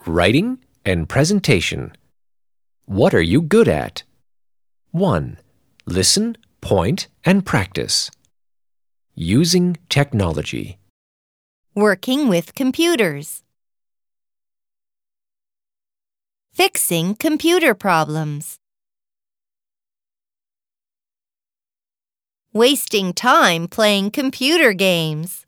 Writing and presentation. What are you good at? 1. Listen, point, and practice. Using technology. Working with computers. Fixing computer problems. Wasting time playing computer games.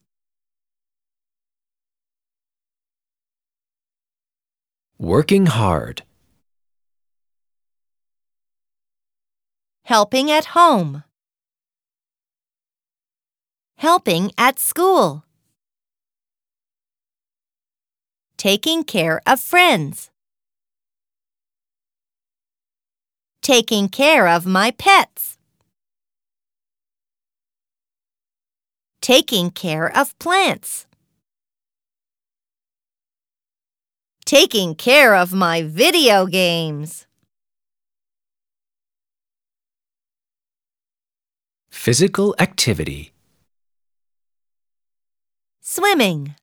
Working hard. Helping at home. Helping at school. Taking care of friends. Taking care of my pets. Taking care of plants. Taking care of my video games. Physical activity. Swimming.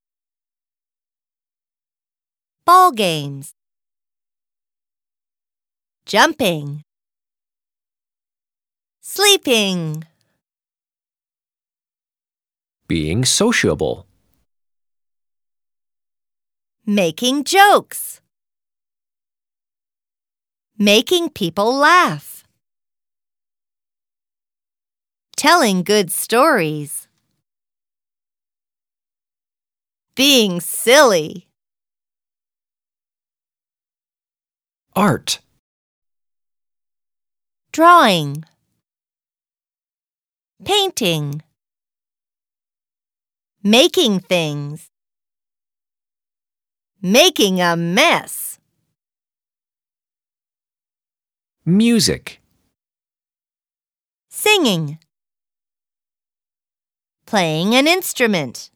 Ball games. Jumping. Sleeping. Being sociable. Making jokes. Making people laugh. Telling good stories. Being silly. Art. Drawing. Painting. Making things. Making a mess. Music. Singing. Playing an instrument.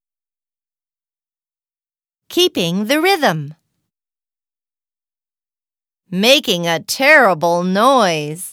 Keeping the rhythm. Making a terrible noise.